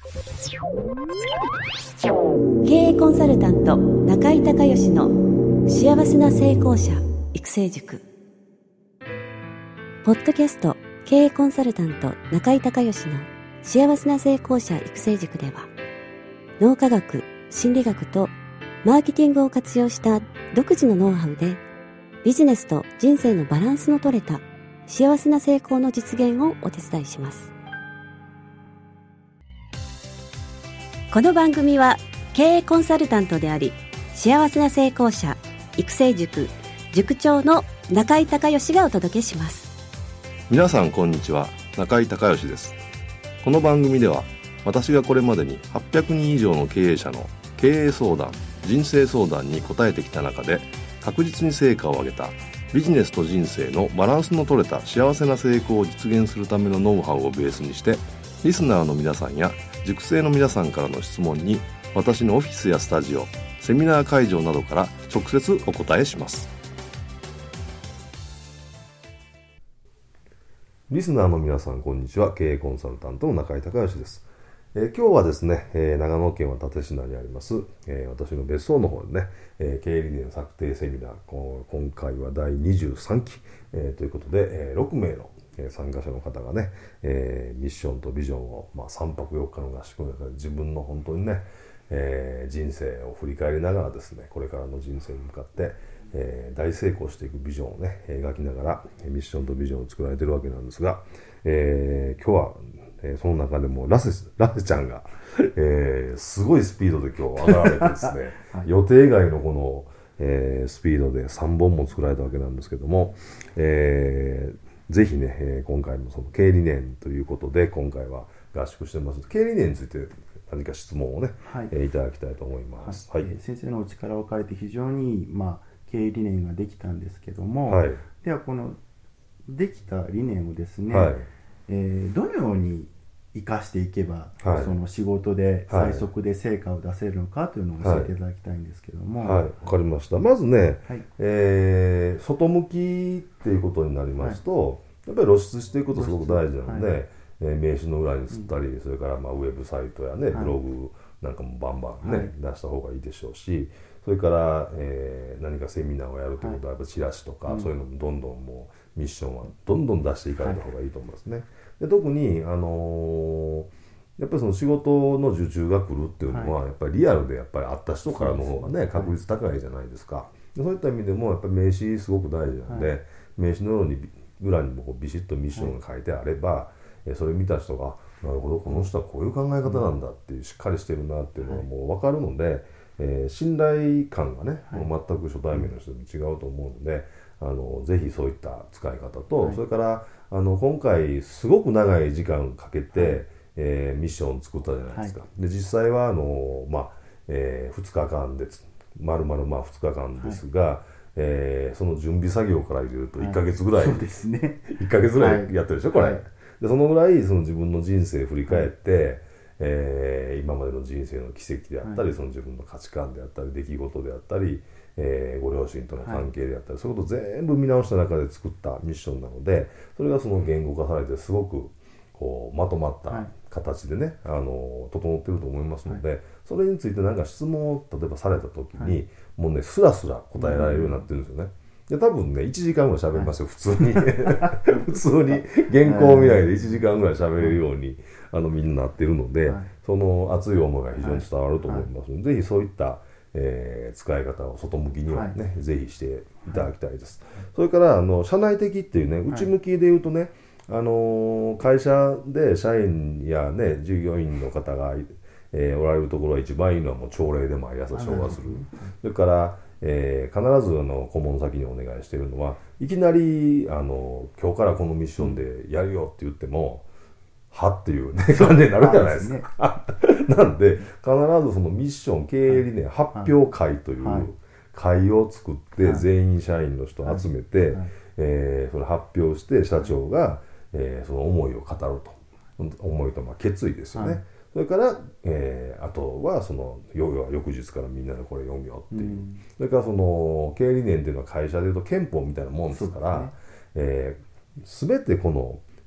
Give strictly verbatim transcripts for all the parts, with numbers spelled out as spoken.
経営コンサルタント中井孝義の幸せな成功者育成塾。ポッドキャスト経営コンサルタント中井孝義の幸せな成功者育成塾では、脳科学、心理学とマーケティングを活用した独自のノウハウで、ビジネスと人生のバランスの取れた幸せな成功の実現をお手伝いします。この番組は経営コンサルタントであり、幸せな成功者育成塾塾長の中井孝義がお届けします。 皆さんこんにちは、中井孝義です。この番組では、私がこれまでにはっぴゃくにん以上の経営者の経営相談、人生相談に答えてきた中で、確実に成果を上げたビジネスと人生のバランスの取れた幸せな成功を実現するためのノウハウをベースにして、リスナーの皆さんや塾生の皆さんからの質問に、私のオフィスやスタジオ、セミナー会場などから直接お答えします。リスナーの皆さんこんにちは、経営コンサルタントの中井孝義です。えー、今日はですね、えー、長野県は蓼科にあります、えー、私の別荘の方でね、えー、経営理念策定セミナー、今回はだいにじゅうさんき、えー、ということで、えー、ろくめいの参加者の方がね、えー、ミッションとビジョンを、まあ、さんぱくよっかの合宿の中で自分の本当にね、えー、人生を振り返りながらですね、これからの人生に向かって、えー、大成功していくビジョンをね描きながらミッションとビジョンを作られているわけなんですが、えー、今日は、えー、その中でもラセラセちゃんが、えー、すごいスピードで今日上がられてですね、はい、予定外のこの、えー、スピードでさんぼんも作られたわけなんですけども、えーぜひね、えー、今回もその経営理念ということで今回は合宿してます。経営理念について何か質問をね、はいえー、いただきたいと思います。 はいはいえー、先生のお力を借りて非常に、まあ、経営理念ができたんですけども、はい、ではこのできた理念をですね、はいえー、どのように生かしていけば、はい、その仕事で最速で成果を出せるのかというのを教えていただきたいんですけども。 はい、わ、はい、かりました。まずね、はいえー、外向きっていうことになりますと、はい、やっぱり露出していくことすごく大事なので、はいえー、名刺の裏に釣ったり、うん、それからまあウェブサイトやね、はい、ブログなんかもバンバンね、はい、出した方がいいでしょうし、それから、えー、何かセミナーをやるということはやっぱチラシとか、はい、そういうのもどんどんもうミッションはどんどん出していかれた方がいいと思いますね。はいで特に、あのー、やっぱりその仕事の受注が来るっていうのは、はい、やっぱりリアルでやっぱり会った人からの方がね、確率高いじゃないですか。はい、でそういった意味でもやっぱり名刺すごく大事なんで、はい、名刺のように裏にもこうビシッとミッションが書いてあれば、はい、それ見た人がなるほどこの人はこういう考え方なんだっていうしっかりしてるなっていうのがもう分かるので、はいえー、信頼感がね、はい、もう全く初対面の人と違うと思うので、あのぜひそういった使い方と、はい、それからあの今回すごく長い時間かけて、はいえー、ミッションを作ったじゃないですか。はい、で実際はあの、まあえー、ふつかかんで丸々まあふつかかんですが、はいえー、その準備作業から入れるといっかげつぐらい、はい、そうですね、いっかげつぐらいやってるでしょ、これ、はい、でそのぐらいその自分の人生を振り返って、はいえー、今までの人生の奇跡であったり、はい、その自分の価値観であったり出来事であったり、えー、ご両親との関係であったり、はい、そういうことを全部見直した中で作ったミッションなので、それがその言語化されてすごくこうまとまった形でね、はい、あの整っていると思いますので、はい、それについて何か質問を例えばされた時に、はい、もうねスラスラ答えられるようになってるんですよね。で多分ねいちじかんぐらい喋りますよ、はい、普通に普通に原稿を見ないでいちじかんぐらい喋れるように、はい、あのみんななっているので、はい、その熱い思いが非常に伝わると思いますので、はい、ぜひそういった、えー、使い方を外向きにはね、はい、ぜひしていただきたいです。はい、それからあの社内的っていうね、内向きで言うとね、はい、あの会社で社員やね従業員の方が、えー、おられるところが一番いいのはもう朝礼で毎朝唱和する。それからえー、必ずあの顧問先にお願いしているのはいきなりあの今日からこのミッションでやるよって言っても、うん、はっていう、ね、感じになるじゃないですか。なんで必ずそのミッション経営理念、はい、発表会という会を作って、はい、全員社員の人を集めて、はいはいえー、それ発表して社長が、えー、その思いを語ると、思いとまあ決意ですよね。はいそれから、えー、あとはその要は翌日からみんなでこれ読むよっていう、うん、それからその経営理念っていうのは会社でいうと憲法みたいなもんですから、す、ねえー、全てこの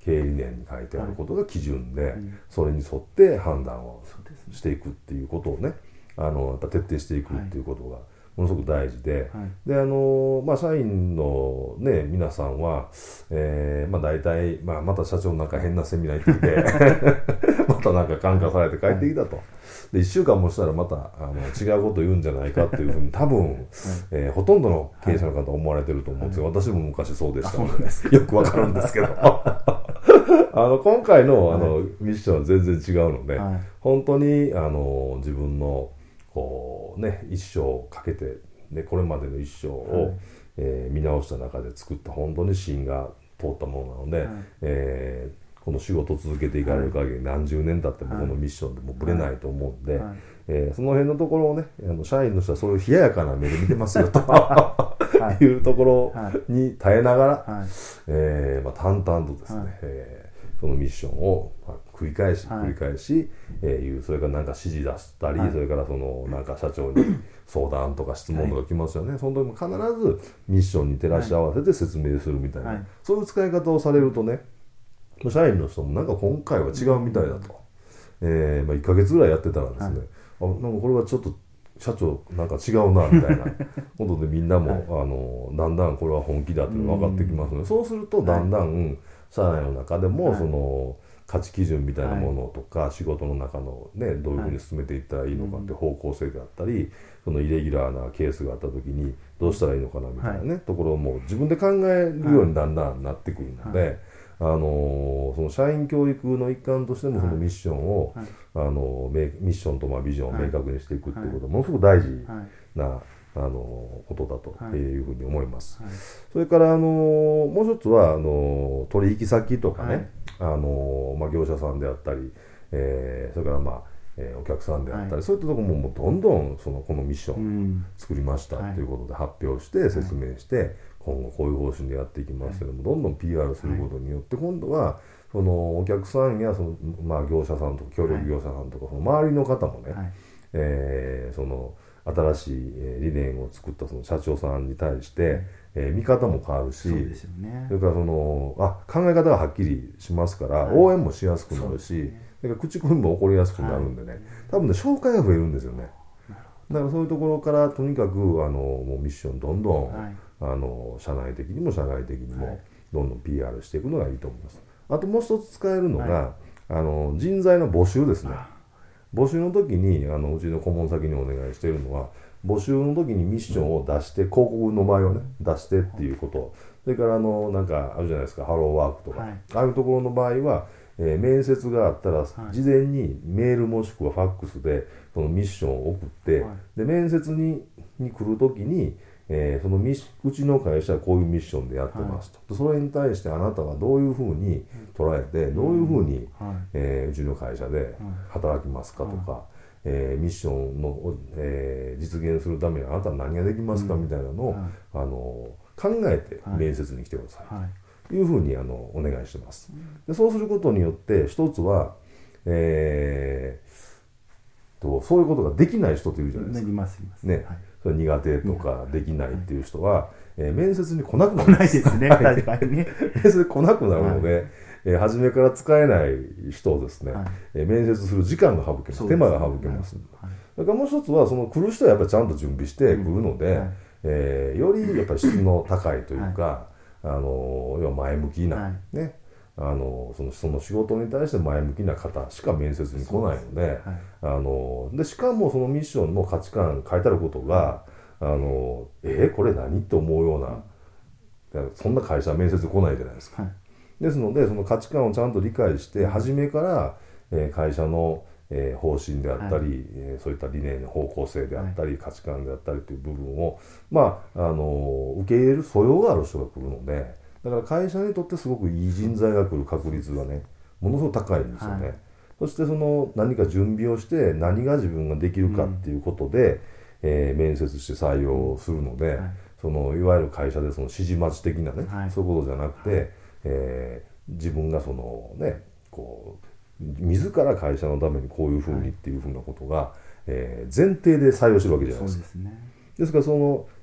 経営理念に書いてあることが基準で、はい、それに沿って判断をしていくっていうことをね、あのやっぱ徹底していくっていうことがものすごく大事で、はい、であのまあ社員のね皆さんは、えー、まあ大体、まあ、また社長なんか変なセミナー行ってきてまたなんか感化されて帰ってきたと、はい、でいっしゅうかんもしたらまたあの違うこと言うんじゃないかっていうふうに多分、はい、えー、ほとんどの経営者の方は思われてると思うんですけど、はい、私も昔そうでしたので、よくわかるんですけどあの今回 の, あの、はい、ミッションは全然違うので、はい、本当にあの自分のこうね、一生かけて、ね、これまでの一生を、はい、えー、見直した中で作った本当に芯が通ったものなので、はい、えー、この仕事を続けていかれる限り何十年経ってもこのミッションでもぶれないと思うんで、はいはい、えー、その辺のところをね、あの社員の人はそういう冷ややかな目で見てますよというところに耐えながら、はい、えーまあ、淡々とですね、はい、えー、そのミッションを繰り返し繰り返し、はい、えー、いう、それからなんか指示出したり、はい、それからそのなんか社長に相談とか質問とか来ますよね、はい、その時も必ずミッションに照らし合わせて説明するみたいな、はい、そういう使い方をされるとね、社員の人もなんか今回は違うみたいだと、えーまあ、いっかげつぐらいやってたらですね、はい、あ、なんかこれはちょっと社長なんか違うなみたいなことでみんなも、はい、あのだんだんこれは本気だっていうのが分かってきますので、そうするとだんだん社内の中でもその、はい、価値基準みたいなものとか、はい、仕事の中のね、どういうふうに進めていったらいいのかって方向性であったり、そのイレギュラーなケースがあった時にどうしたらいいのかなみたいなね、はい、ところをもう自分で考えるようにだんだんなってくるので、はい、あのー、その社員教育の一環としてもそのミッションを、はい、あのー、ミッションとまあビジョンを明確にしていくっていうことはものすごく大事な、はい、あのことだというふうに思います、はいはい、それから、あのもう一つはあの取引先とかね、はい、あのまあ、業者さんであったり、えー、それから、まあえー、お客さんであったり、はい、そういったところももうどんどんそのこのミッション作りましたということで発表して説明して、はい、今後こういう方針でやっていきますけども、どんどん ピーアール することによって今度はそのお客さんやその、まあ、業者さんとか協力業者さんとかその周りの方もね、はい、えー、その新しい理念を作ったその社長さんに対して、はい、えー、見方も変わるし、そうですよね、それからそのあ考え方がはっきりしますから、はい、応援もしやすくなるし、ね、それから口コミも起こりやすくなるんでね、はい、多分ね紹介が増えるんですよね。だからそういうところからとにかくあのもうミッションどんどん、はい、あの社内的にも社外的にもどんどん ピーアール していくのがいいと思います。あともう一つ使えるのが、はい、あの人材の募集ですね。募集の時にあのうちの顧問先にお願いしているのは、募集の時にミッションを出して、うん、広告の場合はね出してっていうこと、それからあのなんかあるじゃないですか、ハローワークとか、はい、ああいうところの場合は、えー、面接があったら、はい、事前にメールもしくはファックスでそのミッションを送って、はい、で面接にに来る時に、えー、そのミッうちの会社はこういうミッションでやってますと、はい、それに対してあなたはどういうふうに捉えて、どういうふうに、はい、えー、うちの会社で働きますかとか、はい、えー、ミッションの、えー、実現するためにあなたは何ができますかみたいなのを、はい、あの考えて面接に来てください、はいはい、というふうにあのお願いしてます。でそうすることによって一つは、えー、とそういうことができない人といるじゃないですか。なりますいますね、はい、それ苦手とかできないっていう人は、はい、えー、面接に来なくなるんです。来ないですね、確かにね。面接に来なくなるので、はい、えー、初めから使えない人をですね、はい、えー、面接する時間が省けます、手間が省けます。はい、だからもう一つはその来る人はやっぱりちゃんと準備して来るので、うん、はい、えー、よりやっぱり質の高いというか、はい、あの要は前向きな、はい、ね、あのそのその仕事に対して前向きな方しか面接に来ないので、はい、あのでしかもそのミッションの価値観書いてあることが、あのえー、これ何って思うような、そんな会社は面接来ないじゃないですか。はい、ですのでその価値観をちゃんと理解して初めから、えー、会社の、えー、方針であったり、はい、えー、そういった理念の方向性であったり、はい、価値観であったりという部分を、まあ、あの受け入れる素養がある人が来るので、だから会社にとってすごくいい人材が来る確率がねものすごく高いんですよね。はい、そしてその何か準備をして何が自分ができるかっていうことで、うん、えー、面接して採用するので、はい、そのいわゆる会社でその指示待ち的なね、はい、そういうことじゃなくて、はい、えー、自分がそのねこう自ら会社のためにこういうふうにっていうふうなことが、はい、えー、前提で採用してるわけじゃないですか。そうですね。ですからその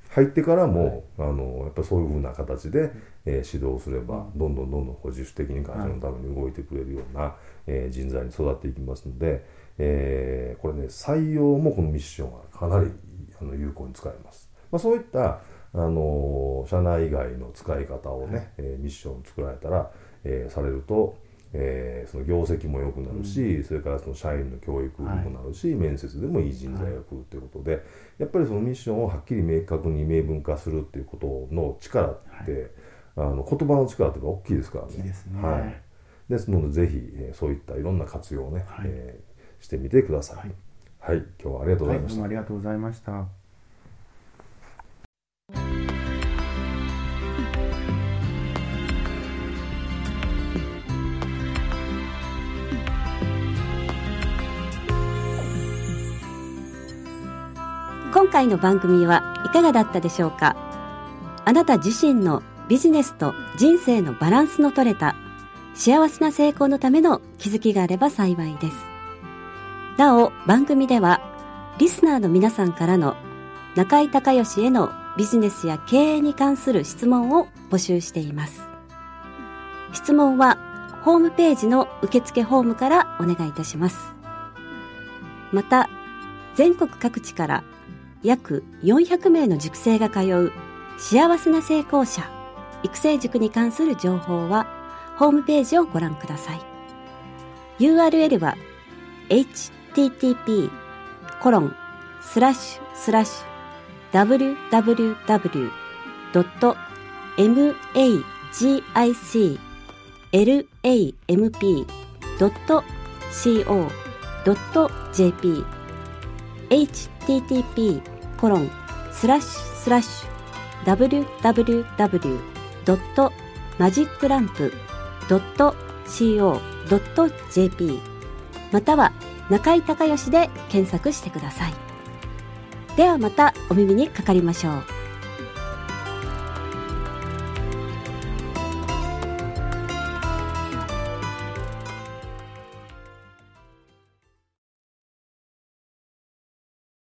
入ってからも、はい、あのやっぱりそういうふうな形で、えー、指導すれば、うん、どんどんどんどん自主的に会社のために動いてくれるような、はい、えー、人材に育っていきますので、えー、これね採用もこのミッションはかなりあの有効に使えます。まあ、そういったあの社内外の使い方をね、はい、えー、ミッションを作られたら、えー、されると、えー、その業績も良くなるし、うん、それからその社員の教育にもなるし、はい、面接でもいい人材が来るということで、はい、やっぱりそのミッションをはっきり明確に明文化するっていうことの力って、はい、あの言葉の力って大きいですからね。 大きいですね。 はい、ですのでぜひ、えー、そういったいろんな活用をね、はい、えー、してみてください。はい、はい、今日はありがとうございました。はい、どうもありがとうございました。 今回の番組はいかがだったでしょうか。あなた自身のビジネスと人生のバランスの取れた幸せな成功のための気づきがあれば幸いです。なお、番組ではリスナーの皆さんからの中井孝義へのビジネスや経営に関する質問を募集しています。質問はホームページの受付フォームからお願いいたします。また、全国各地から約よんひゃくめいの塾生が通う幸せな成功者育成塾に関する情報はホームページをご覧ください。 ユーアールエル は エイチティーティーピーコロンスラッシュスラッシュダブリューダブリューダブリュードットマジックランプドットコードットジェーピー エイチティーティーピーコロンスラッシュスラッシュダブリューダブリューダブリュードットマジックランプドットコードットジェーピー または中井孝義で検索してください。ではまたお耳にかかりましょう。